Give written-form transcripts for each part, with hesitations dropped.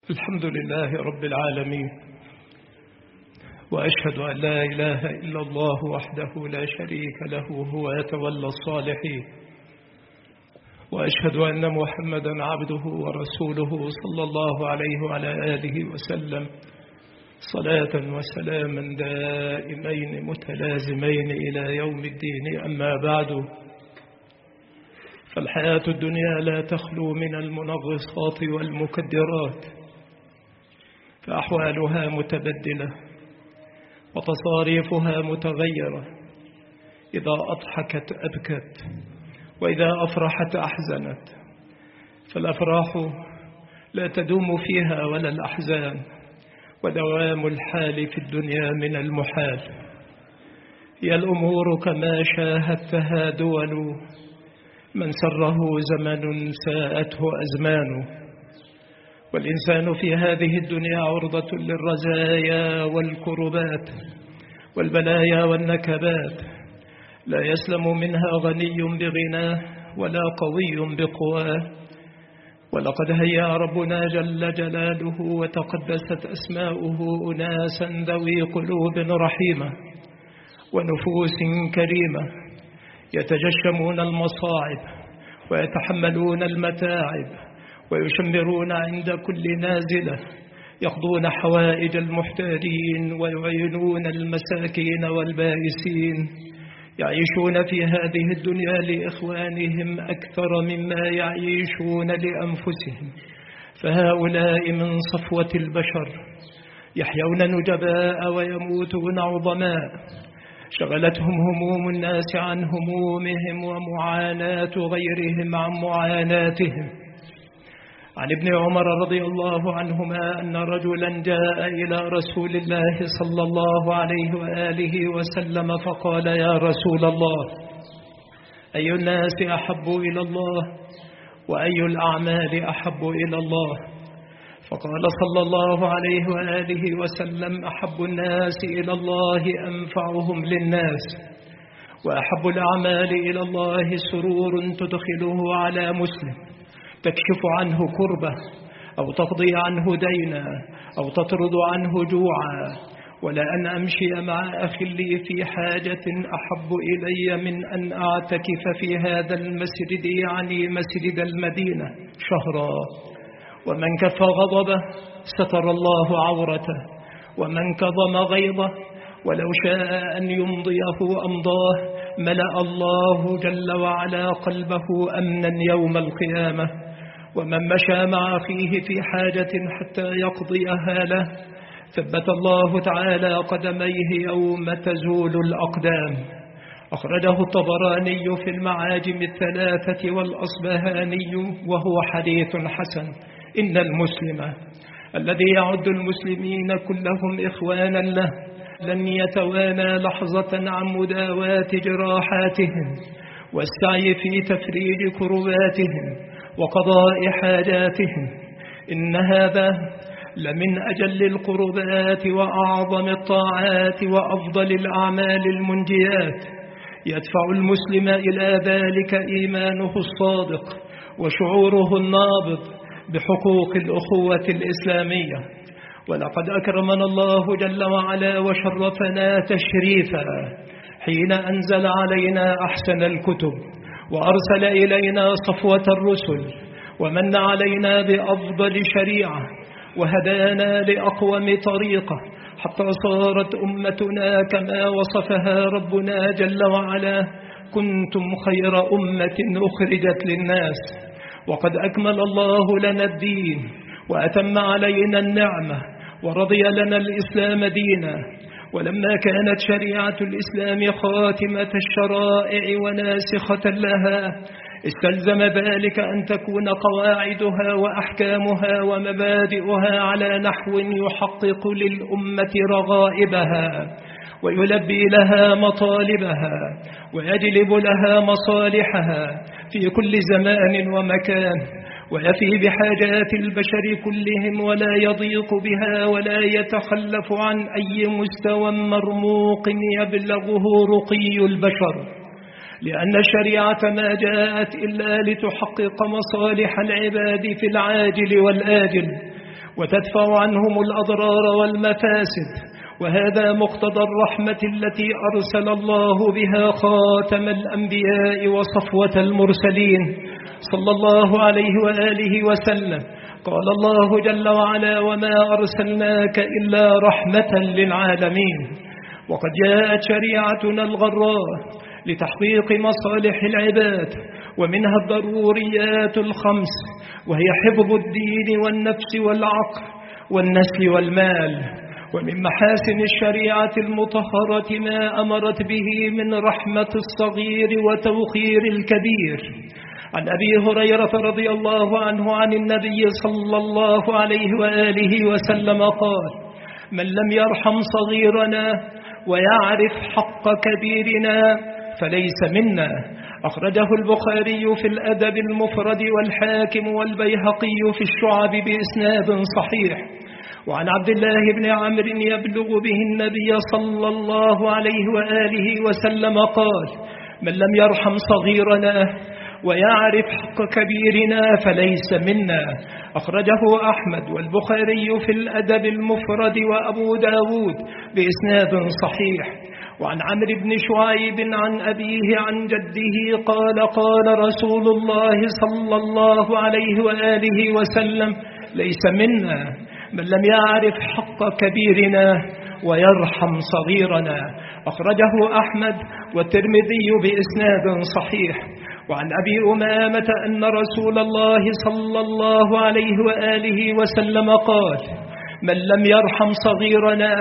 الحمد لله رب العالمين، وأشهد أن لا إله إلا الله وحده لا شريك له هو يتولى الصالحين، وأشهد أن محمدا عبده ورسوله صلى الله عليه وعلى آله وسلم صلاة وسلاما دائمين متلازمين إلى يوم الدين. أما بعد، فالحياة الدنيا لا تخلو من المنغصات والمكدرات، فأحوالها متبدلة وتصاريفها متغيرة، إذا أضحكت أبكت وإذا أفرحت أحزنت، فالأفراح لا تدوم فيها ولا الأحزان، ودوام الحال في الدنيا من المحال. هي الأمور كما شاهدتها دول، من سره زمن ساءته أزمان، والإنسان في هذه الدنيا عرضة للرزايا والكربات والبلايا والنكبات، لا يسلم منها غني بغناه ولا قوي بقواه. ولقد هيأ ربنا جل جلاله وتقدست أسماؤه أناسا ذوي قلوب رحيمة ونفوس كريمة، يتجشمون المصاعب ويتحملون المتاعب ويشمرون عند كل نازلة، يقضون حوائج المحتاجين ويعينون المساكين والبائسين، يعيشون في هذه الدنيا لإخوانهم أكثر مما يعيشون لأنفسهم. فهؤلاء من صفوة البشر يحيون نجباء ويموتون عظماء، شغلتهم هموم الناس عن همومهم ومعاناة غيرهم عن معاناتهم. عن ابن عمر رضي الله عنهما أن رجلا جاء إلى رسول الله صلى الله عليه وآله وسلم فقال: يا رسول الله، أي الناس أحب إلى الله، وأي الأعمال أحب إلى الله؟ فقال صلى الله عليه وآله وسلم: أحب الناس إلى الله أنفعهم للناس، وأحب الأعمال إلى الله سرور تدخله على مسلم، تكشف عنه كربة أو تقضي عنه دينا أو تطرد عنه جوعا، ولأن أمشي مع أخي لي في حاجة أحب إلي من أن أعتكف في هذا المسجد، يعني مسجد المدينة، شهرا. ومن كف غضبه ستر الله عورته، ومن كظم غيظه ولو شاء أن يمضيه أمضاه، ملأ الله جل وعلا قلبه أمنا يوم القيامة. ومن مشى مع أخيه في حاجة حتى يقضيها له، ثبت الله تعالى قدميه يوم تزول الأقدام. أخرجه الطبراني في المعاجم الثلاثة والأصبهاني وهو حديث حسن. إن المسلم الذي يعد المسلمين كلهم إخوانا له لن يتوانى لحظة عن مداواة جراحاتهم والسعي في تفريج كرباتهم وقضاء حاجاتهم. إن هذا لمن أجل القربات وأعظم الطاعات وأفضل الأعمال المنجيات. يدفع المسلم إلى ذلك إيمانه الصادق وشعوره النابض بحقوق الأخوة الإسلامية. ولقد أكرمنا الله جل وعلا وشرفنا تشريفا حين أنزل علينا أحسن الكتب، وأرسل إلينا صفوة الرسل، ومن علينا بأفضل شريعة، وهدانا لأقوم طريقة، حتى صارت أمتنا كما وصفها ربنا جل وعلا: كنتم خير أمة أخرجت للناس. وقد أكمل الله لنا الدين وأتم علينا النعمة ورضي لنا الإسلام دينا. ولما كانت شريعة الإسلام خاتمة الشرائع وناسخة لها، استلزم ذلك أن تكون قواعدها وأحكامها ومبادئها على نحو يحقق للأمة رغائبها ويلبي لها مطالبها ويجلب لها مصالحها في كل زمان ومكان، ويفي بحاجات البشر كلهم ولا يضيق بها ولا يتخلف عن أي مستوى مرموق يبلغه رقي البشر. لأن الشريعة ما جاءت إلا لتحقق مصالح العباد في العاجل والآجل، وتدفع عنهم الأضرار والمفاسد. وهذا مقتضى الرحمة التي أرسل الله بها خاتم الأنبياء وصفوة المرسلين صلى الله عليه وآله وسلم. قال الله جل وعلا: وما أرسلناك إلا رحمة للعالمين. وقد جاءت شريعتنا الغراء لتحقيق مصالح العباد، ومنها الضروريات الخمس، وهي حفظ الدين والنفس والعقل والنسل والمال. ومن محاسن الشريعة المطهرة ما أمرت به من رحمة الصغير وتوقير الكبير. عن أبي هريرة رضي الله عنه عن النبي صلى الله عليه وآله وسلم قال: من لم يرحم صغيرنا ويعرف حق كبيرنا فليس منا. أخرجه البخاري في الأدب المفرد والحاكم والبيهقي في الشعب بإسناد صحيح. وعن عبد الله بن عمرو يبلغ به النبي صلى الله عليه وآله وسلم قال: من لم يرحم صغيرنا ويعرف حق كبيرنا فليس منا. أخرجه أحمد والبخاري في الأدب المفرد وأبو داود بإسناد صحيح. وعن عمرو بن شعيب عن أبيه عن جده قال: قال رسول الله صلى الله عليه وآله وسلم: ليس منا من لم يعرف حق كبيرنا ويرحم صغيرنا. أخرجه أحمد والترمذي بإسناد صحيح. وعن أبي أمامة أن رسول الله صلى الله عليه وآله وسلم قال: من لم يرحم صغيرنا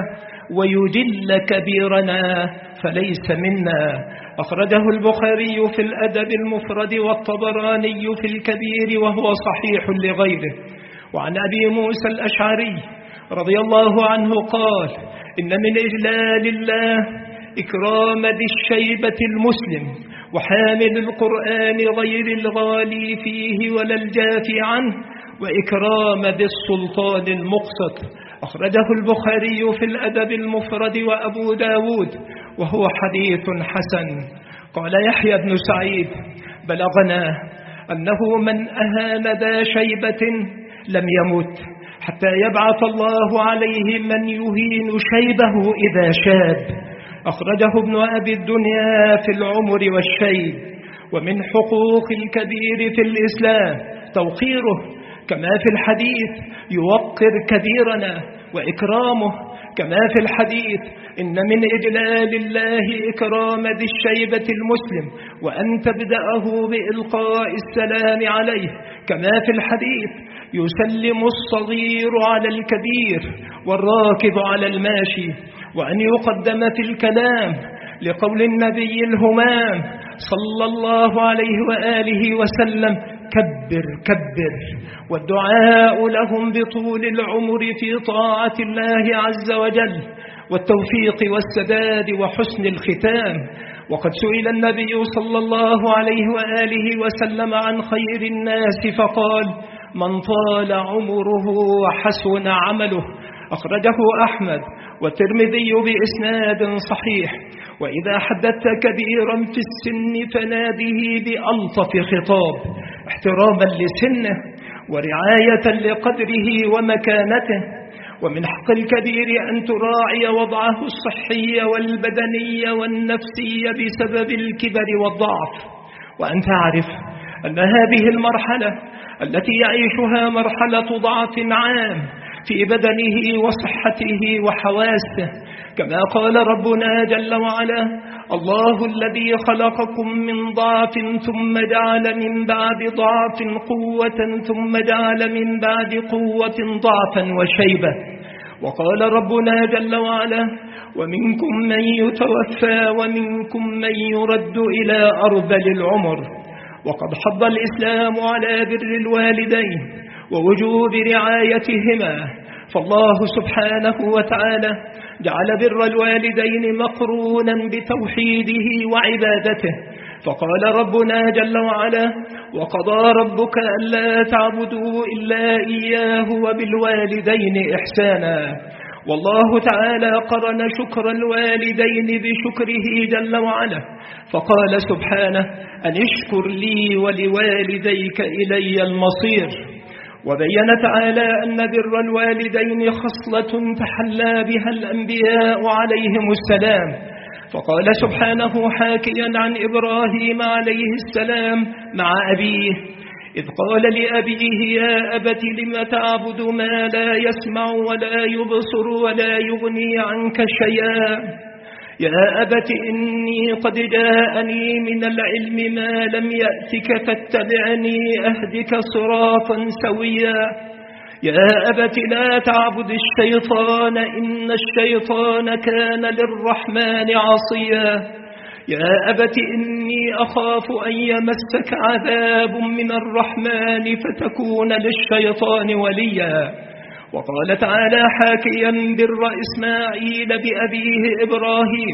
ويجل كبيرنا فليس منا. أخرجه البخاري في الأدب المفرد والطبراني في الكبير وهو صحيح لغيره. وعن أبي موسى الأشعري رضي الله عنه قال: إن من إجلال الله إكرام ذي الشيبة المسلم وحامل القرآن غير الغالي فيه ولا الجافي عنه، وإكرام ذي السلطان المقسط. أخرجه البخاري في الأدب المفرد وأبو داود وهو حديث حسن. قال يحيى بن سعيد: بلغنا أنه من أهان ذا شيبة لم يمت حتى يبعث الله عليه من يهين شيبه إذا شاب. أخرجه ابن أبي الدنيا في العمر والشيب. ومن حقوق الكبير في الإسلام توقيره، كما في الحديث يوقر كبيرنا وإكرامه، كما في الحديث إن من إجلال الله إكرام ذي الشيبة المسلم وأن تبدأه بإلقاء السلام عليه، كما في الحديث يسلم الصغير على الكبير والراكب على الماشي، وأن يقدم في الكلام لقول النبي الهمام صلى الله عليه وآله وسلم: كبر كبر، والدعاء لهم بطول العمر في طاعة الله عز وجل والتوفيق والسداد وحسن الختام. وقد سئل النبي صلى الله عليه وآله وسلم عن خير الناس فقال: من طال عمره وحسن عمله. أخرجه أحمد والترمذي بإسناد صحيح. وإذا حدثت كبيرا في السن فناده بألطف خطاب احتراما لسنه ورعاية لقدره ومكانته. ومن حق الكبير أن تراعي وضعه الصحي والبدني والنفسي بسبب الكبر والضعف، وأن تعرف أن هذه المرحلة التي يعيشها مرحلة ضعف عام في بدنه وصحته وحواسه، كما قال ربنا جل وعلا: الله الذي خلقكم من ضعف ثم جعل من بعد ضعف قوة ثم جعل من بعد قوة ضعفا وشيبة. وقال ربنا جل وعلا: ومنكم من يتوفى ومنكم من يرد إلى أرذل العمر. وقد حض الإسلام على بر الوالدين ووجوب رعايتهما، فالله سبحانه وتعالى جعل بر الوالدين مقرونا بتوحيده وعبادته، فقال ربنا جل وعلا: وقضى ربك ألا تعبدوا إلا إياه وبالوالدين إحسانا. والله تعالى قرن شكر الوالدين بشكره جل وعلا، فقال سبحانه: أن اشكر لي ولوالديك إلي المصير. وبين تعالى أن بر الوالدين خصلة تحلى بها الأنبياء عليهم السلام، فقال سبحانه حاكيا عن إبراهيم عليه السلام مع أبيه إذ قال لأبيه يا أبت لم تعبد ما لا يسمع ولا يبصر ولا يغني عنك شيئا، يا أبت إني قد جاءني من العلم ما لم يأتك فاتبعني أهدك صراطا سويا، يا أبت لا تعبد الشيطان إن الشيطان كان للرحمن عصيا، يا أبت إني أخاف أن يمسك عذاب من الرحمن فتكون للشيطان وليا. وقال تعالى حاكيا بر إسماعيل بأبيه إبراهيم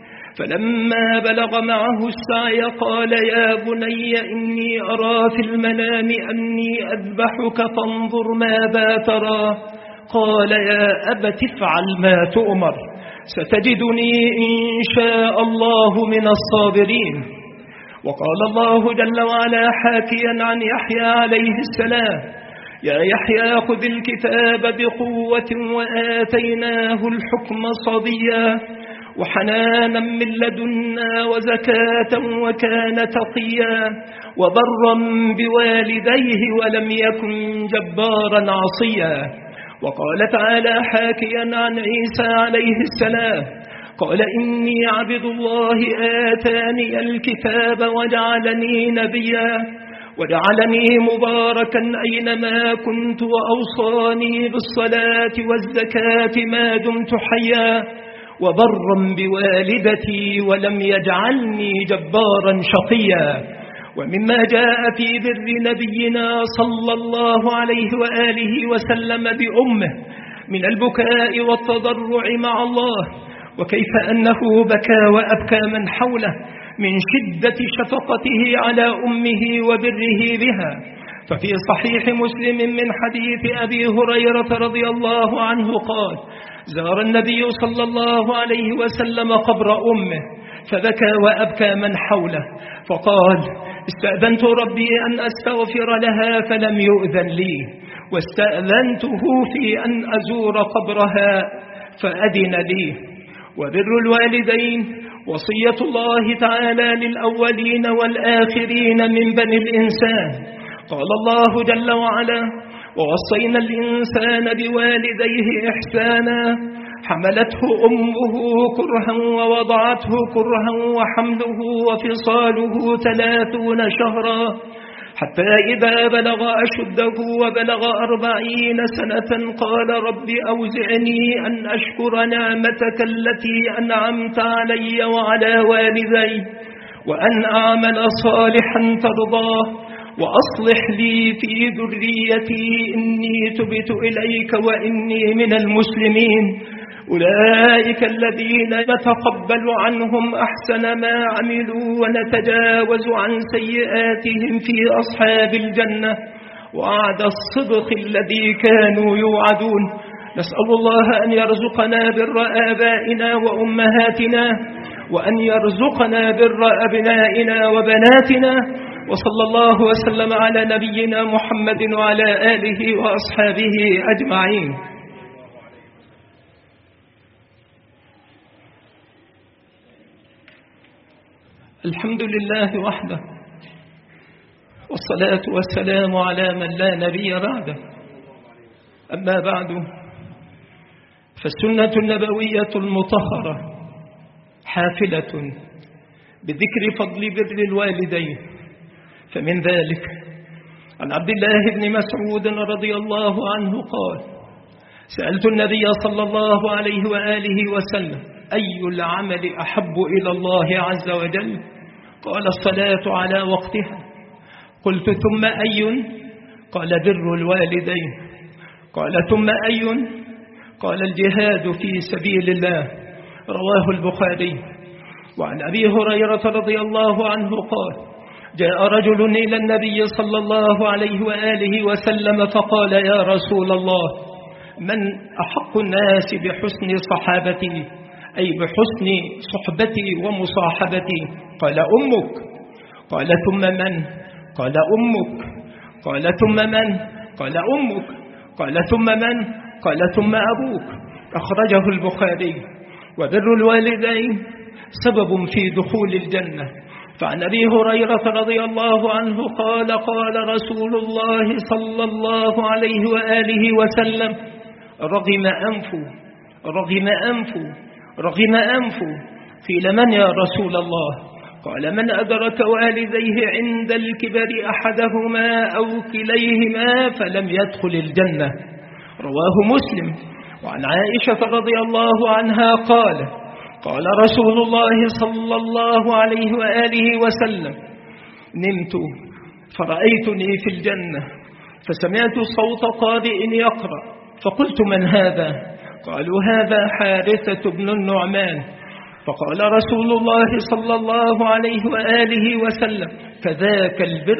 فلما بلغ معه السعي قال يا بني إني أرى في المنام أني أذبحك فانظر ماذا ترى، قال يا أبت افعل ما تؤمر ستجدني إن شاء الله من الصابرين. وقال الله جل وعلا حاكيا عن يحيى عليه السلام يا يحيى خذ الكتاب بقوة وآتيناه الحكم صبيا وحنانا من لدنا وزكاة وكان تقيا وبرا بوالديه ولم يكن جبارا عصيا. وقال تعالى حاكيا عن عيسى عليه السلام قال إني عبد الله آتاني الكتاب وجعلني نبيا وجعلني مباركا أينما كنت وأوصاني بالصلاة والزكاة ما دمت حيا وبرا بوالدتي ولم يجعلني جبارا شقيا. ومما جاء في بر نبينا صلى الله عليه وآله وسلم بأمه من البكاء والتضرع مع الله، وكيف أنه بكى وأبكى من حوله من شدة شفقته على أمه وبره بها. ففي صحيح مسلم من حديث أبي هريرة رضي الله عنه قال زار النبي صلى الله عليه وسلم قبر أمه فبكى وأبكى من حوله فقال استأذنت ربي أن أستغفر لها فلم يؤذن لي واستأذنته في أن أزور قبرها فأذن لي. وبر الوالدين وصية الله تعالى للأولين والآخرين من بني الإنسان. قال الله جل وعلا ووصينا الإنسان بوالديه إحسانا حملته أمه كرها ووضعته كرها وحمله وفصاله 30 شهرا حتى إذا بلغ أشده وبلغ 40 سنة قال رب أوزعني أن أشكر نعمتك التي أنعمت علي وعلى والدي وأن أعمل صالحا ترضاه وأصلح لي في ذريتي إني تبت إليك وإني من المسلمين. أولئك الذين نتقبل عنهم أحسن ما عملوا ونتجاوز عن سيئاتهم في أصحاب الجنة وعد الصدق الذي كانوا يوعدون. نسأل الله أن يرزقنا بر آبائنا وأمهاتنا وأن يرزقنا بر أبنائنا وبناتنا. وصلى الله وسلم على نبينا محمد وعلى آله وأصحابه أجمعين. الحمد لله وحده والصلاة والسلام على من لا نبي بعده. أما بعد فالسنة النبوية المطهرة حافلة بذكر فضل بر الوالدين. فمن ذلك عن عبد الله بن مسعود رضي الله عنه قال سألت النبي صلى الله عليه وآله وسلم أي العمل أحب إلى الله عز وجل؟ قال الصلاة على وقتها. قلت ثم أي؟ قال بر الوالدين. قال ثم أي؟ قال الجهاد في سبيل الله. رواه البخاري. وعن أبي هريرة رضي الله عنه قال جاء رجل إلى النبي صلى الله عليه وآله وسلم فقال يا رسول الله من أحق الناس بحسن صحابتي أي بحسن صحبتي ومصاحبتي؟ قال أمك. قال ثم من؟ قال أمك. قال ثم من؟ قال أمك. قال ثم من؟ قال ثم أبوك. أخرجه البخاري. وبر الوالدين سبب في دخول الجنة. فعن أبي هريرة رضي الله عنه قال قال رسول الله صلى الله عليه وآله وسلم: رغم أنفه. قيل: من يا رسول الله؟ قال: من أدرك والديه عند الكبر أحدهما أو كليهما فلم يدخل الجنة. رواه مسلم. وعن عائشة رضي الله عنها قال رسول الله صلى الله عليه وآله وسلم: نمت فرأيتني في الجنة فسمعت صوت قارئ يقرأ فقلت: من هذا؟ قالوا: هذا حارثة بن النعمان. فقال رسول الله صلى الله عليه وآله وسلم: كذاك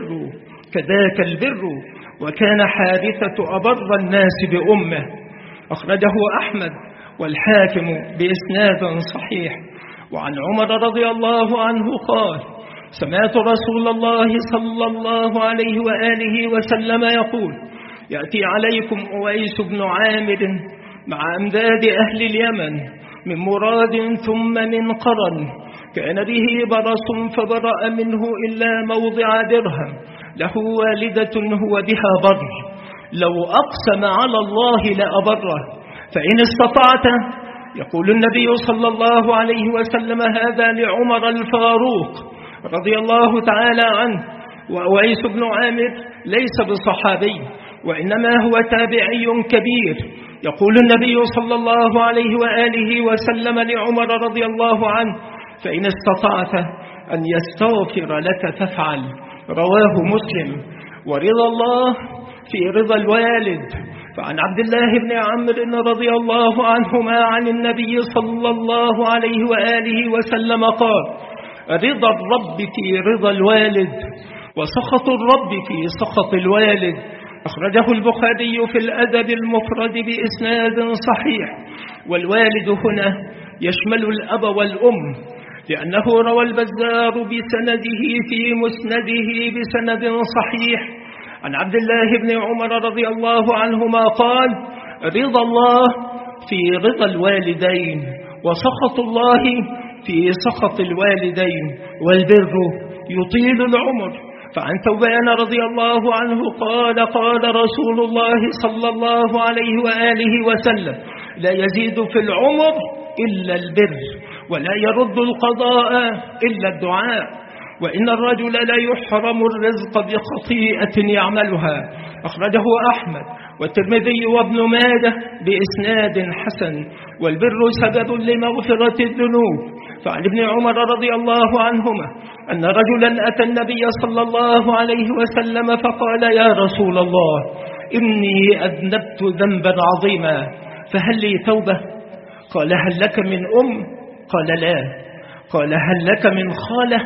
البر. وكان حارثة أبر الناس بأمه. أخرجه أحمد والحاكم بإسناد صحيح. وعن عمر رضي الله عنه قال: سمعت رسول الله صلى الله عليه وآله وسلم يقول: يأتي عليكم أويس بن عامر مع أمداد أهل اليمن من مراد ثم من قرن، كان به برص فبرأ منه إلا موضع درهم، له والدة هو بها بر، لو أقسم على الله لأبره، فإن استطعت. يقول النبي صلى الله عليه وسلم هذا لعمر الفاروق رضي الله تعالى عنه. وأويس بن عامر ليس بصحابي وإنما هو تابعي كبير. يقول النبي صلى الله عليه وآله وسلم لعمر رضي الله عنه: فإن استطعت أن يستغفر لك فافعل. رواه مسلم. ورضا الله في رضا الوالد. فعن عبد الله بن عمرو رضي الله عنهما عن النبي صلى الله عليه وآله وسلم قال: رضا الرب في رضا الوالد، وسخط الرب في سخط الوالد. أخرجه البخاري في الأدب المفرد بإسناد صحيح. والوالد هنا يشمل الأب والأم، لأنه روى البزار بسنده في مسنده بسند صحيح عن عبد الله بن عمر رضي الله عنهما قال: رضا الله في رضا الوالدين، وسخط الله في سخط الوالدين، والبر يطيل العمر. فعن ثوبان رضي الله عنه قال رسول الله صلى الله عليه وآله وسلم: لا يزيد في العمر إلا البر، ولا يرد القضاء إلا الدعاء، وإن الرجل لا يحرم الرزق بخطيئة يعملها. أخرجه أحمد والترمذي وابن ماجه بإسناد حسن. والبر سبب لمغفرة الذنوب. فعن ابن عمر رضي الله عنهما أن رجلا أتى النبي صلى الله عليه وسلم فقال: يا رسول الله، إني أذنبت ذنبا عظيما فهل لي توبة؟ قال: هل لك من أم؟ قال: لا. قال: هل لك من خالة؟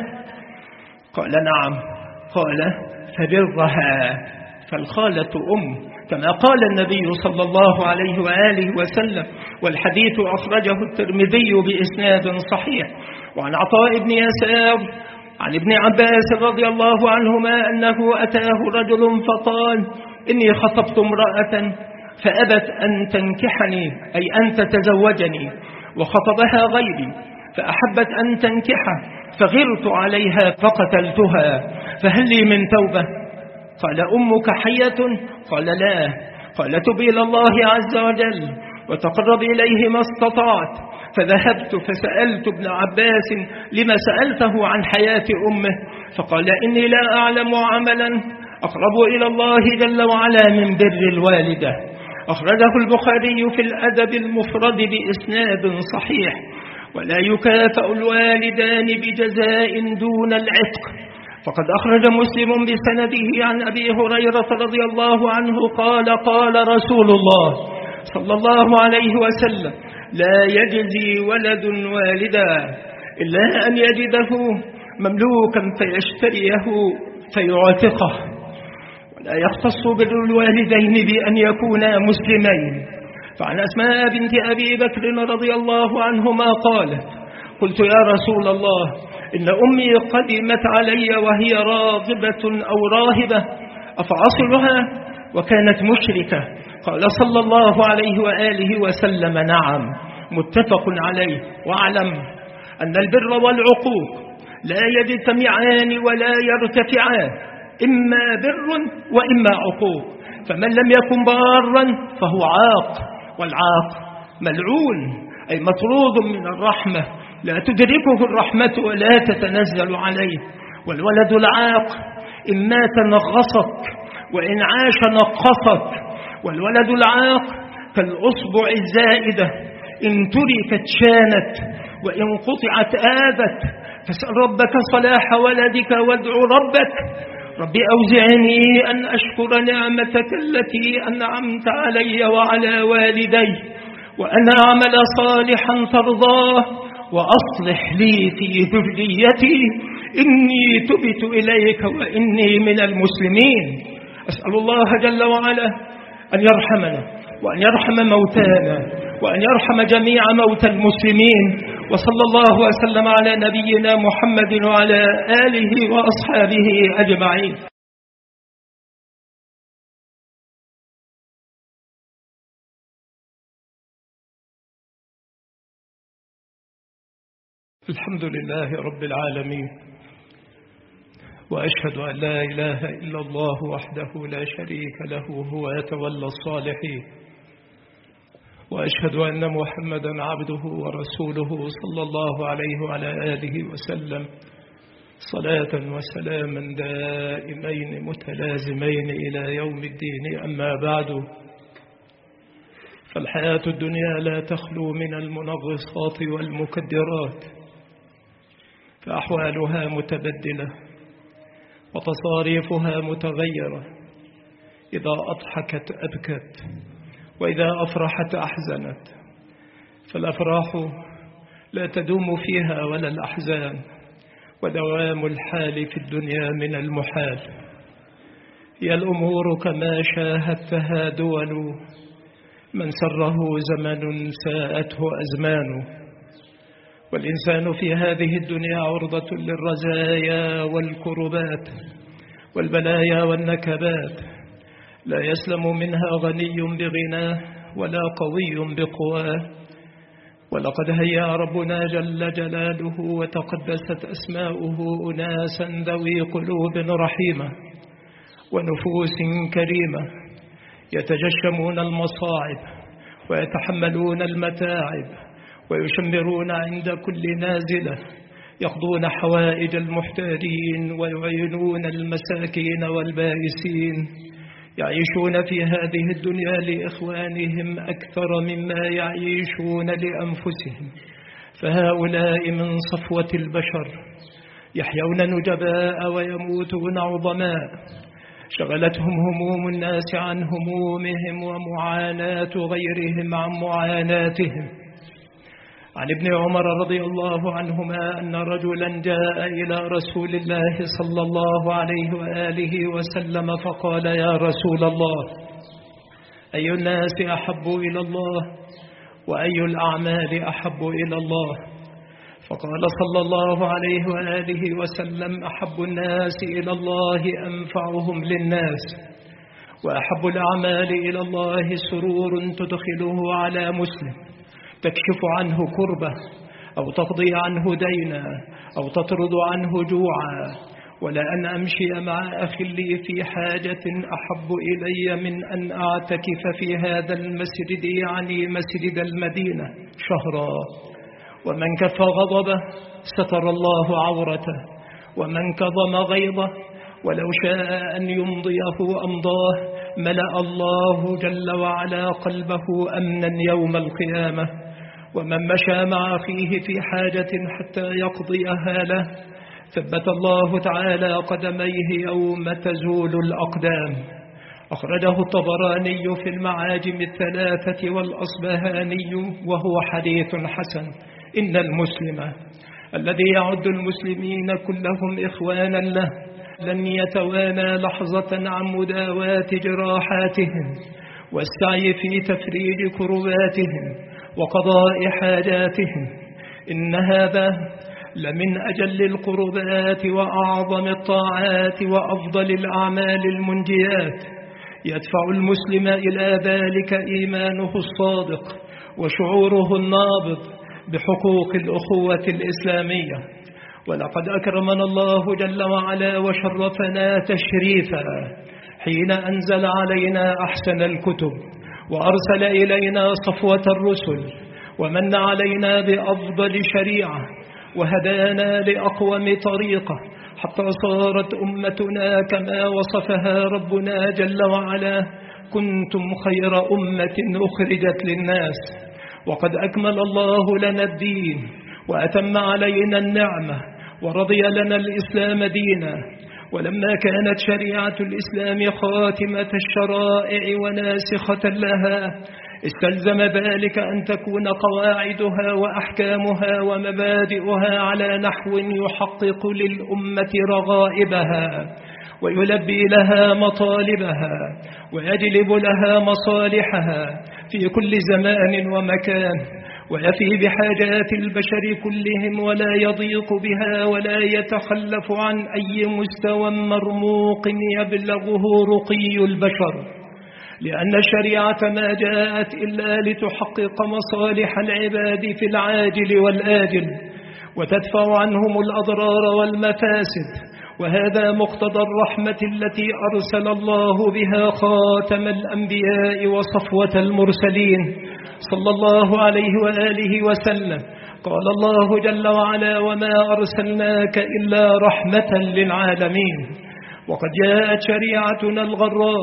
قال: نعم. قال: فبرها، فالخالة أم، كما قال النبي صلى الله عليه وآله وسلم. والحديث أخرجه الترمذي بإسناد صحيح. وعن عطاء بن يسار عن ابن عباس رضي الله عنهما أنه أتاه رجل فقال: إني خطبت امرأة فأبت أن تنكحني، أي أن تتزوجني، وخطبها غيري فأحبت أن تنكحه، فغرت عليها فقتلتها، فهل لي من توبة؟ قال: أمك حية؟ قال: لا. قال: تب إلى الله عز وجل وتقرب إليه ما استطعت. فذهبت فسألت ابن عباس: لما سألته عن حياة أمه؟ فقال: إني لا أعلم عملا أقرب إلى الله جل وعلا من بر الوالدة. أخرجه البخاري في الأدب المفرد بإسناد صحيح. ولا يكافأ الوالدان بجزاء دون العتق. فقد أخرج مسلم بسنده عن أبي هريرة رضي الله عنه قال رسول الله صلى الله عليه وسلم: لا يجزي ولد والدا إلا أن يجده مملوكا فيشتريه فيعتقه. ولا يختص بر الوالدين بأن يكونا مسلمين. فعن أسماء بنت أبي بكر رضي الله عنهما قالت: قلت: يا رسول الله، إن أمي قدمت علي وهي راغبة أو راهبة، أفأصلها؟ وكانت مشركة. قال صلى الله عليه وآله وسلم: نعم، متفق عليه. واعلم أن البر والعقوق لا يجتمعان ولا يرتفعان، إما بر وإما عقوق، فمن لم يكن بارا فهو عاق، والعاق ملعون أي مطرود من الرحمة، لا تدركه الرحمة ولا تتنزل عليه. والولد العاق إن مات نغصك وإن عاش نقصك، والولد العاق كالأصبع الزائدة، إن تركت شانت وإن قطعت آذت. فاسأل ربك صلاح ولدك وادع ربك: ربي أوزعني أن أشكر نعمتك التي أنعمت علي وعلى والدي، وأن أعمل صالحا ترضاه، وأصلح لي في ذريتي إني تبت إليك وإني من المسلمين. أسأل الله جل وعلا أن يرحمنا وأن يرحم موتانا وأن يرحم جميع موتى المسلمين، وصلى الله وسلم على نبينا محمد وعلى آله وأصحابه أجمعين. الحمد لله رب العالمين، وأشهد أن لا إله إلا الله وحده لا شريك له هو يتولى الصالحين، وأشهد أن محمدا عبده ورسوله صلى الله عليه وعلى آله وسلم، صلاة وسلاما دائمين متلازمين إلى يوم الدين. أما بعد، فالحياة الدنيا لا تخلو من المنغصات والمكدرات، فأحوالها متبدلة وتصاريفها متغيرة، إذا أضحكت أبكت وإذا أفرحت أحزنت، فالأفراح لا تدوم فيها ولا الأحزان، ودوام الحال في الدنيا من المحال. هي الأمور كما شاهدتها دول، من سره زمن ساءته أزمان، والإنسان في هذه الدنيا عرضة للرزايا والكربات والبلايا والنكبات، لا يسلم منها غني بغناه ولا قوي بقواه. ولقد هيأ ربنا جل جلاله وتقدست أسماؤه أناسا ذوي قلوب رحيمة ونفوس كريمة، يتجشمون المصاعب ويتحملون المتاعب ويشمرون عند كل نازلة، يقضون حوائج المحتاجين ويعينون المساكين والبائسين، يعيشون في هذه الدنيا لإخوانهم أكثر مما يعيشون لأنفسهم. فهؤلاء من صفوة البشر يحيون نجباء ويموتون عظماء، شغلتهم هموم الناس عن همومهم ومعاناة غيرهم عن معاناتهم. عن ابن عمر رضي الله عنهما أن رجلا جاء إلى رسول الله صلى الله عليه وآله وسلم فقال: يا رسول الله، أي الناس أحب إلى الله وأي الأعمال أحب إلى الله؟ فقال صلى الله عليه وآله وسلم: أحب الناس إلى الله أنفعهم للناس، وأحب الأعمال إلى الله سرور تدخله على مسلم، تكشف عنه كربة أو تقضي عنه دينا أو تطرد عنه جوعا، ولا أن أمشي مع أخي لي في حاجة أحب إلي من أن أعتكف في هذا المسجد، يعني مسجد المدينة، شهرا. ومن كف غضبه ستر الله عورته، ومن كظم غيظه ولو شاء أن يمضيه أمضاه، ملأ الله جل وعلا قلبه أمنا يوم القيامة. ومن مشى مع أخيه في حاجة حتى يقضيها له، ثبت الله تعالى قدميه يوم تزول الأقدام. أخرجه الطبراني في المعاجم الثلاثة والأصبهاني وهو حديث حسن. إن المسلم الذي يعد المسلمين كلهم إخوانا له لن يتوانى لحظة عن مداواة جراحاتهم والسعي في تفريج كرباتهم وقضاء حاجاتهم. إن هذا لمن أجل القربات وأعظم الطاعات وأفضل الأعمال المنجيات. يدفع المسلم إلى ذلك إيمانه الصادق وشعوره النابض بحقوق الأخوة الإسلامية. ولقد أكرمنا الله جل وعلا وشرفنا تشريفا حين أنزل علينا أحسن الكتب وأرسل إلينا صفوة الرسل ومن علينا بأفضل شريعة وهدانا لأقوم طريقة حتى صارت أمتنا كما وصفها ربنا جل وعلا: كنتم خير أمة أخرجت للناس. وقد أكمل الله لنا الدين وأتم علينا النعمة ورضي لنا الإسلام دينا. ولما كانت شريعة الإسلام خاتمة الشرائع وناسخة لها استلزم ذلك أن تكون قواعدها وأحكامها ومبادئها على نحو يحقق للأمة رغائبها ويلبي لها مطالبها ويجلب لها مصالحها في كل زمان ومكان، ويفي بحاجات البشر كلهم ولا يضيق بها ولا يتخلف عن أي مستوى مرموق يبلغه رقي البشر، لأن الشريعة ما جاءت إلا لتحقق مصالح العباد في العاجل والآجل وتدفع عنهم الأضرار والمفاسد. وهذا مقتضى الرحمة التي أرسل الله بها خاتم الأنبياء وصفوة المرسلين صلى الله عليه وآله وسلم. قال الله جل وعلا: وما أرسلناك إلا رحمة للعالمين. وقد جاءت شريعتنا الغراء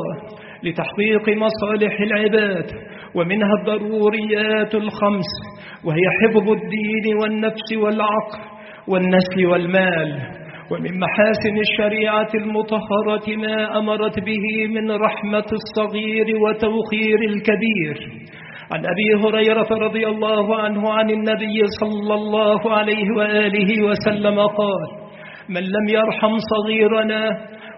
لتحقيق مصالح العباد، ومنها الضروريات الخمس، وهي حفظ الدين والنفس والعقل والنسل والمال. ومن محاسن الشريعة المطهرة ما أمرت به من رحمة الصغير وتوقير الكبير. عن أبي هريرة رضي الله عنه عن النبي صلى الله عليه وآله وسلم قال: من لم يرحم صغيرنا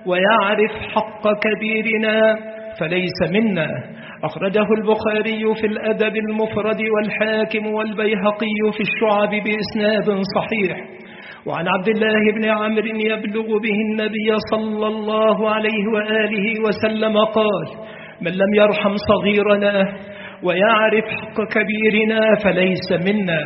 ويعرف حق كبيرنا فليس منا. أخرجه البخاري في الأدب المفرد والحاكم والبيهقي في الشعب بإسناد صحيح. وعن عبد الله بن عمرو يبلغ به النبي صلى الله عليه وآله وسلم قال: من لم يرحم صغيرنا ويعرف حق كبيرنا فليس منا.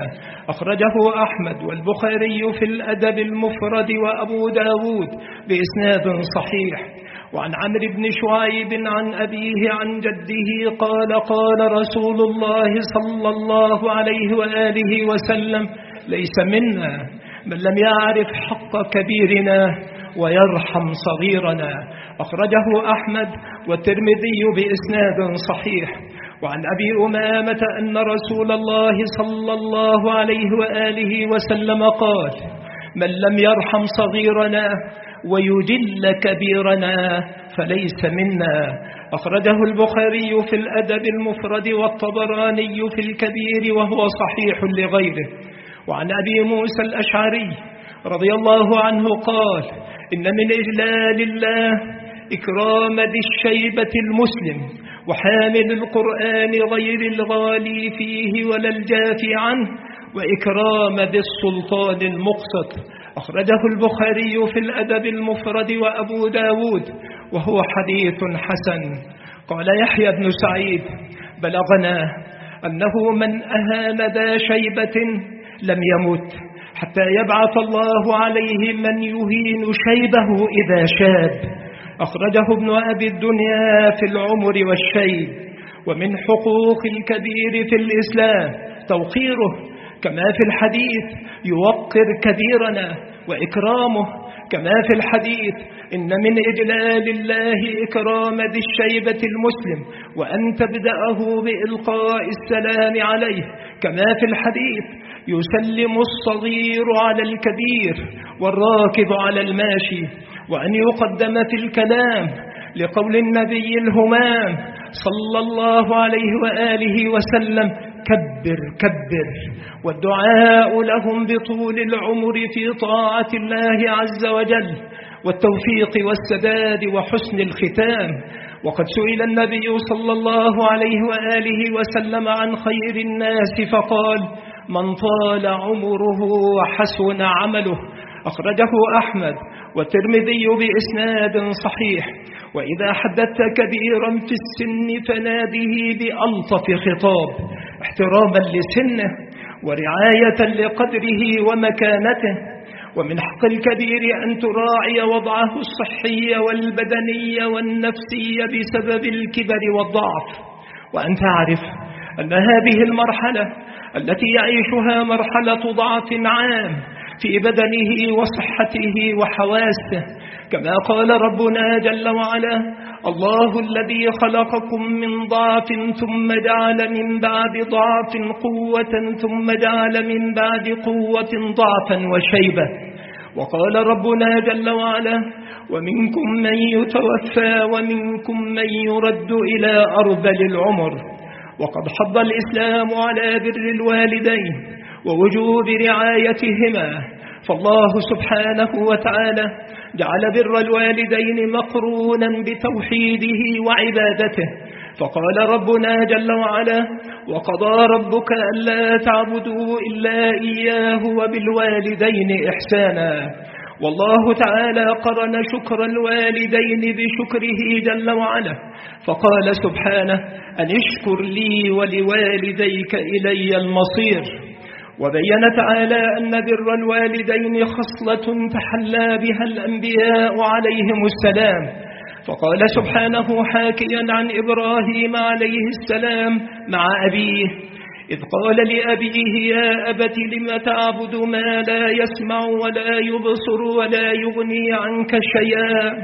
أخرجه أحمد والبخاري في الأدب المفرد وأبو داود بإسناد صحيح. وعن عمرو بن شعيب عن أبيه عن جده قال: قال رسول الله صلى الله عليه وآله وسلم: ليس منا من لم يعرف حق كبيرنا ويرحم صغيرنا. أخرجه أحمد والترمذي بإسناد صحيح. وعن أبي أمامة أن رسول الله صلى الله عليه وآله وسلم قال: من لم يرحم صغيرنا ويجل كبيرنا فليس منا. أخرجه البخاري في الأدب المفرد والطبراني في الكبير وهو صحيح لغيره. وعن أبي موسى الأشعري رضي الله عنه قال: إن من إجلال الله إكرام ذي الشيبة المسلم وحامل القرآن غير الغالي فيه ولا الجافي عنه، وإكرام ذي السلطان المقسط. أخرجه البخاري في الأدب المفرد وأبو داود وهو حديث حسن. قال يحيى بن سعيد: بلغنا أنه من أهان ذا شيبة لم يمت حتى يبعث الله عليه من يهين شيبه إذا شاب. أخرجه ابن أبي الدنيا في العمر والشيب. ومن حقوق الكبير في الإسلام توقيره، كما في الحديث يوقر كبيرنا وإكرامه، كما في الحديث إن من إجلال الله إكرام ذي الشيبة المسلم وأن تبدأه بإلقاء السلام عليه، كما في الحديث يسلم الصغير على الكبير والراكب على الماشي، وأن يقدم في الكلام لقول النبي الهمام صلى الله عليه وآله وسلم: كبر كبر، والدعاء لهم بطول العمر في طاعة الله عز وجل والتوفيق والسداد وحسن الختام. وقد سئل النبي صلى الله عليه وآله وسلم عن خير الناس فقال: من طال عمره وحسن عمله. أخرجه أحمد والترمذي بإسناد صحيح. وإذا حدثت كبيرا في السن فناده بألطف خطاب احتراما لسنه ورعاية لقدره ومكانته. ومن حق الكبير أن تراعي وضعه الصحي والبدني والنفسي بسبب الكبر والضعف، وأن تعرف أن هذه المرحلة التي يعيشها مرحلة ضعف عام في بدنه وصحته وحواسه، كما قال ربنا جل وعلا: الله الذي خلقكم من ضعف ثم جعل من بعد ضعف قوة ثم جعل من بعد قوة ضعفا وشيبة. وقال ربنا جل وعلا: ومنكم من يتوفى ومنكم من يرد إلى أرذل العمر. وقد حض الإسلام على بر الوالدين ووجوب رعايتهما، فالله سبحانه وتعالى جعل بر الوالدين مقرونا بتوحيده وعبادته، فقال ربنا جل وعلا: وقضى ربك ألا تعبدوا إلا إياه وبالوالدين إحسانا. والله تعالى قرن شكر الوالدين بشكره جل وعلا، فقال سبحانه: أن اشكر لي ولوالديك إلي المصير. وبين تعالى أن بر الوالدين خصلة تحلى بها الأنبياء عليهم السلام، فقال سبحانه حاكيا عن إبراهيم عليه السلام مع أبيه إذ قال لأبيه: يا أبت لم تعبد ما لا يسمع ولا يبصر ولا يغني عنك شيئا،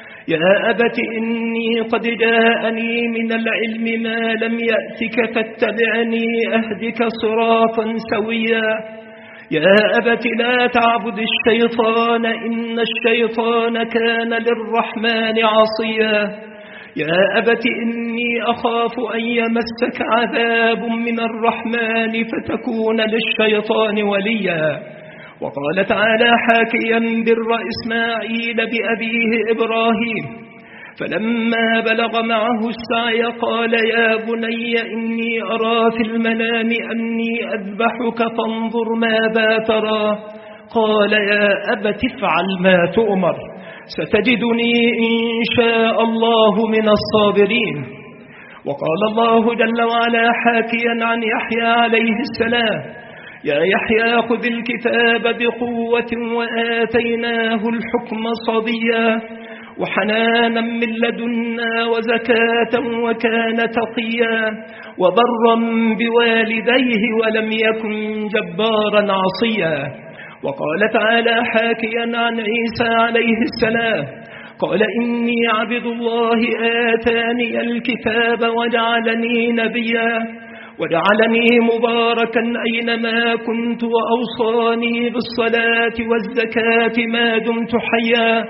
يا أبت إني قد جاءني من العلم ما لم يأتك فاتبعني أهدك صراطا سويا، يا أبت لا تعبد الشيطان إن الشيطان كان للرحمن عصيا، يا أبت إني أخاف أن يمسك عذاب من الرحمن فتكون للشيطان وليا. وقال تعالى حاكيا بر إسماعيل بأبيه إبراهيم: فلما بلغ معه السعي قال: يا بني إني أرى في المنام أني أذبحك فانظر ماذا ترى، قال: يا أبت افعل ما تؤمر ستجدني إن شاء الله من الصابرين. وقال الله جل وعلا حاكيا عن يحيى عليه السلام: يا يحيى خذ الكتاب بقوة وآتيناه الحكم صبيا وحنانا من لدنا وزكاة وكان تقيا وبرا بوالديه ولم يكن جبارا عصيا. وقال تعالى حاكيا عن عيسى عليه السلام: قال: إني عبد الله آتاني الكتاب وجعلني نبيا وجعلني مباركا أينما كنت وأوصاني بالصلاة والزكاة ما دمت حيا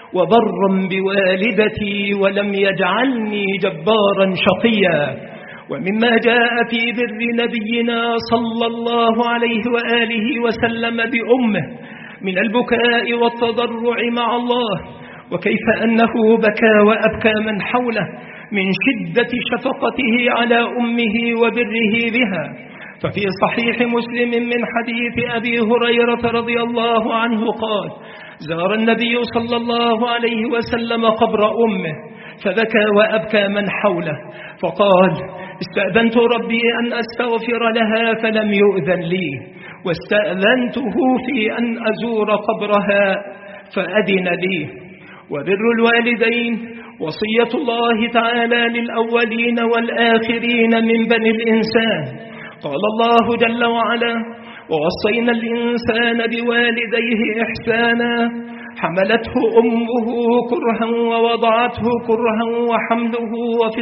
وبرا بوالدتي ولم يجعلني جبارا شقيا. ومما جاء في بر نبينا صلى الله عليه وآله وسلم بأمه من البكاء والتضرع مع الله، وكيف أنه بكى وأبكى من حوله من شدة شفقته على أمه وبره بها. ففي صحيح مسلم من حديث أبي هريرة رضي الله عنه قال: زار النبي صلى الله عليه وسلم قبر أمه فبكى وأبكى من حوله، فقال: استأذنت ربي أن أستغفر لها فلم يؤذن لي، واستأذنته في أن أزور قبرها فأذن لي. وبر الوالدين وصية الله تعالى للأولين والآخرين من بني الإنسان. قال الله جل وعلا: ووصينا الإنسان بوالديه إحسانا حملته أمه كرها ووضعته كرها وحمله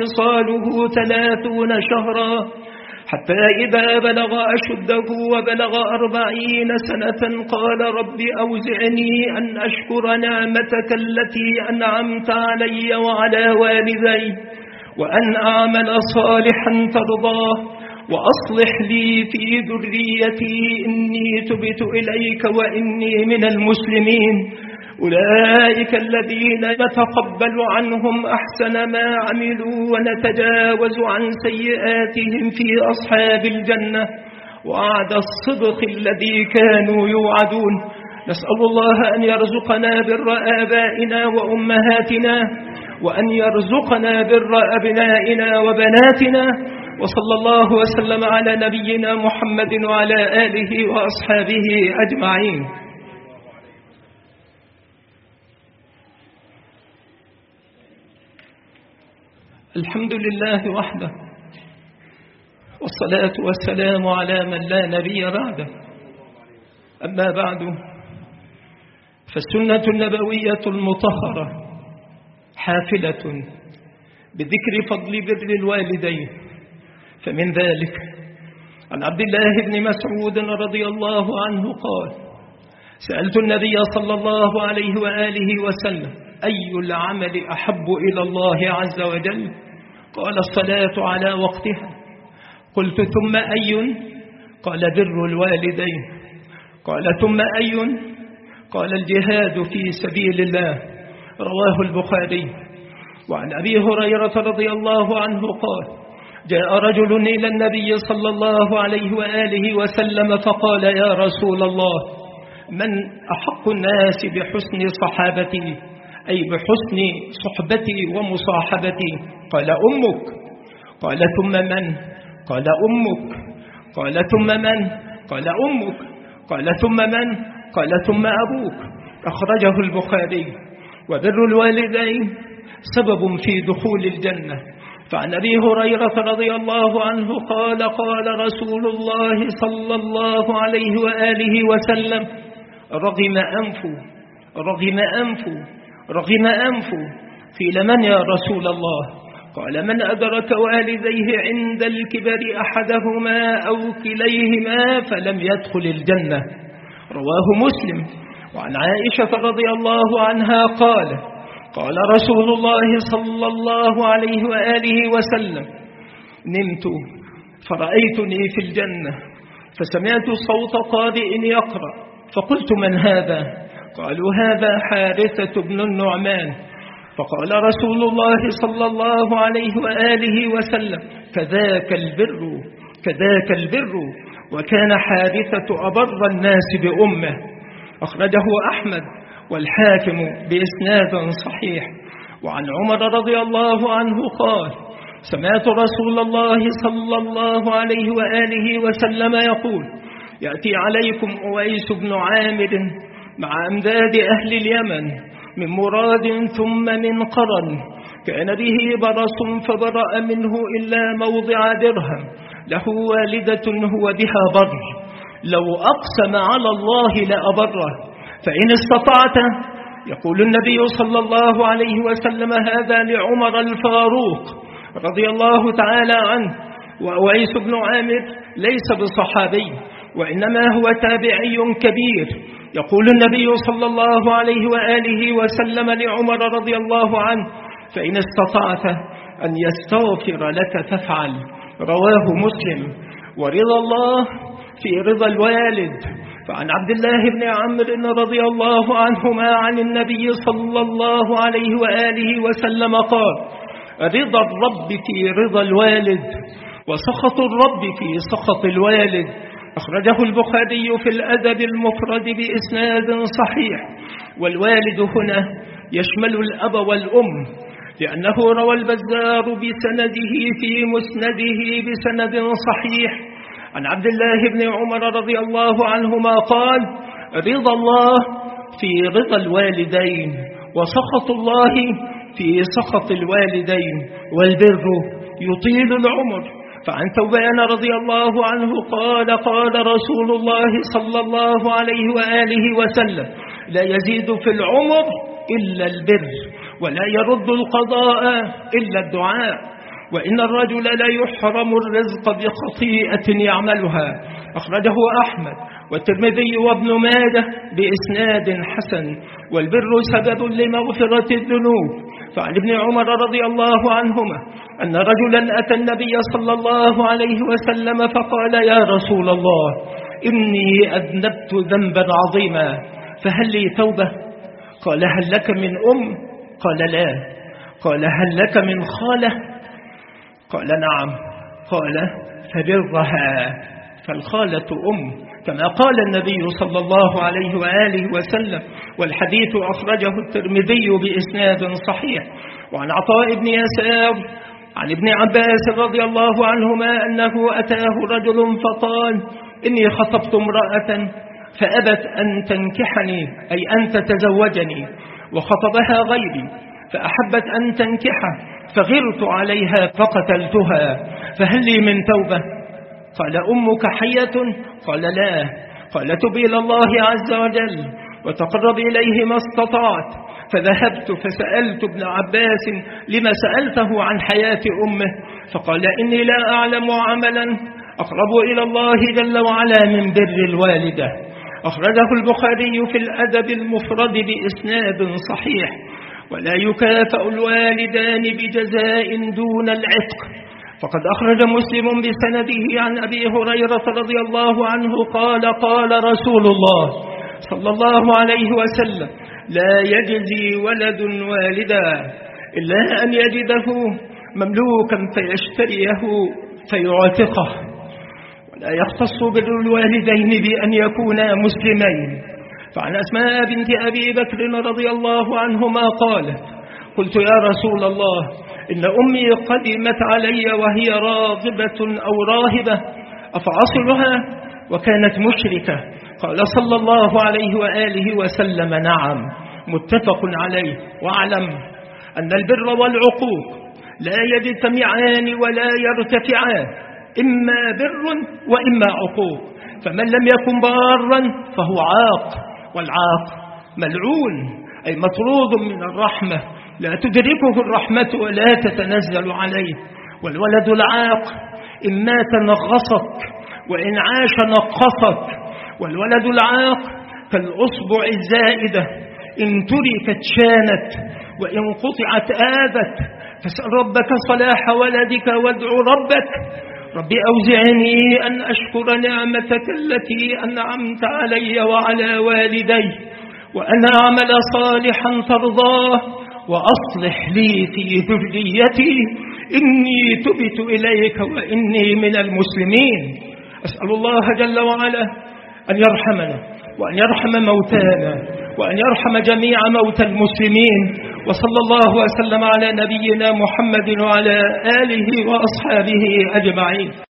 وفصاله 30 شهرا حتى إذا بلغ أشده وبلغ 40 سنة قال: رب أوزعني أن أشكر نعمتك التي أنعمت علي وعلى والدي وأن أعمل صالحا ترضاه وأصلح لي في ذريتي إني تبت إليك وإني من المسلمين. أولئك الذين نتقبل عنهم أحسن ما عملوا ونتجاوز عن سيئاتهم في أصحاب الجنة وعد الصدق الذي كانوا يوعدون. نسأل الله أن يرزقنا بر آبائنا وأمهاتنا وأن يرزقنا بر أبنائنا وبناتنا. وصلى الله وسلم على نبينا محمد وعلى آله وأصحابه أجمعين. الحمد لله وحده، والصلاة والسلام على من لا نبي بعده. أما بعد، فالسنة النبوية المطهرة حافلة بذكر فضل بر الوالدين. فمن ذلك عن عبد الله بن مسعود رضي الله عنه قال: سألت النبي صلى الله عليه وآله وسلم: أي العمل أحب إلى الله عز وجل؟ قال: الصلاة على وقتها. قلت: ثم أي؟ قال: بر الوالدين. قال: ثم أي؟ قال: الجهاد في سبيل الله. رواه البخاري. وعن أبي هريرة رضي الله عنه قال: جاء رجل إلى النبي صلى الله عليه وآله وسلم فقال: يا رسول الله، من أحق الناس بحسن صحابتي، أي بحسن صحبتي ومصاحبتي؟ قال: أمك. قال: ثم من؟ قال: أمك. قال: ثم من؟ قال: أمك. قال: ثم من؟ قال: ثم أبوك. أخرجه البخاري. وبر الوالدين سبب في دخول الجنة. فعن أبي هريرة رضي الله عنه قال: قال رسول الله صلى الله عليه وآله وسلم: رغم أنف. قيل: من يا رسول الله؟ قال: من أدرك والديه عند الكبر أحدهما أو كليهما فلم يدخل الجنة. رواه مسلم. وعن عائشة رضي الله عنها قال رسول الله صلى الله عليه وآله وسلم: نمت فرأيتني في الجنة فسمعت صوت قارئ يقرأ فقلت: من هذا؟ قالوا: هذا حارثة بن النعمان. فقال رسول الله صلى الله عليه وآله وسلم: كذاك البر. وكان حارثة أبر الناس بأمه. أخرجه أحمد والحاكم بإسناد صحيح. وعن عمر رضي الله عنه قال: سمعت رسول الله صلى الله عليه وآله وسلم يقول: يأتي عليكم أويس بن عامر مع أمداد أهل اليمن من مراد ثم من قرن، كان به برص فبرأ منه إلا موضع درهم، له والدة هو بها بر، لو أقسم على الله لأبره، فإن استطعت. يقول النبي صلى الله عليه وسلم هذا لعمر الفاروق رضي الله تعالى عنه. وأويس بن عامر ليس بصحابي، وإنما هو تابعي كبير. يقول النبي صلى الله عليه وآله وسلم لعمر رضي الله عنه: فإن استطعت أن يستغفر لك فافعل. رواه مسلم. ورضا الله في رضا الوالد. فعن عبد الله بن عمرو رضي الله عنهما عن النبي صلى الله عليه وآله وسلم قال: رضا الرب في رضا الوالد، وسخط الرب في سخط الوالد. أخرجه البخاري في الأدب المفرد بإسناد صحيح. والوالد هنا يشمل الأب والأم، لأنه روى البزار بسنده في مسنده بسند صحيح عن عبد الله بن عمر رضي الله عنهما قال: رضا الله في رضا الوالدين، وسخط الله في سخط الوالدين، والبر يطيل العمر. فعن ثوبان رضي الله عنه قال رسول الله صلى الله عليه وآله وسلم: لا يزيد في العمر إلا البر، ولا يرد القضاء إلا الدعاء، وإن الرجل لا يحرم الرزق بخطيئة يعملها. أخرجه أحمد والترمذي وابن ماجه بإسناد حسن. والبر سبب لمغفرة الذنوب. فعن ابن عمر رضي الله عنهما أن رجلا أتى النبي صلى الله عليه وسلم فقال: يا رسول الله، إني أذنبت ذنبا عظيما فهل لي توبة؟ قال: هل لك من أم؟ قال: لا. قال: هل لك من خالة؟ قال: نعم. قال: فالخالة كما قال النبي صلى الله عليه وآله وسلم، والحديث أخرجه الترمذي بإسناد صحيح. وعن عطاء بن يسار عن ابن عباس رضي الله عنهما أنه أتاه رجل فقال: إني خطبت امرأة فأبت أن تنكحني، أي أن تتزوجني، وخطبها غيري فأحبت أن تنكحه، فغرت عليها فقتلتها، فهل لي من توبة؟ قال: أمك حية؟ قال: لا. قال: تب إلى الله عز وجل وتقرب إليه ما استطعت. فذهبت فسألت ابن عباس: لما سألته عن حياة أمه؟ فقال: إني لا أعلم عملا أقرب إلى الله جل وعلا من بر الوالدة. أخرجه البخاري في الأدب المفرد بإسناد صحيح. ولا يكافأ الوالدان بجزاء دون العتق. فقد أخرج مسلم بسنده عن أبي هريرة رضي الله عنه قال: قال رسول الله صلى الله عليه وسلم: لا يجزي ولد والدا إلا أن يجده مملوكا فيشتريه فيعتقه. ولا يختص بر الوالدين بأن يكونا مسلمين. فعن أسماء بنت أبي بكر رضي الله عنهما قالت: قلت: يا رسول الله، إن أمي قدمت علي وهي راغبة أو راهبة، أفأصلها؟ وكانت مشركة. قال صلى الله عليه وآله وسلم: نعم. متفق عليه. واعلم أن البر والعقوق لا يجتمعان ولا يرتفعان، إما بر وإما عقوق. فمن لم يكن بارا فهو عاق، والعاق ملعون، أي مطرود من الرحمة، لا تدركه الرحمة ولا تتنزل عليه. والولد العاق إن مات نغصك وإن عاش نقصك. والولد العاق كالأصبع الزائدة، إن تركت شانت وإن قطعت آذت. فاسأل ربك صلاح ولدك وادع ربك: ربي أوزعني أن أشكر نعمتك التي أنعمت علي وعلى والدي، وأن أعمل صالحا ترضاه، وأصلح لي في ذريتي إني تبت إليك وإني من المسلمين. أسأل الله جل وعلا أن يرحمنا وأن يرحم موتانا وأن يرحم جميع موتى المسلمين. وصلى الله وسلم على نبينا محمد وعلى آله وأصحابه أجمعين.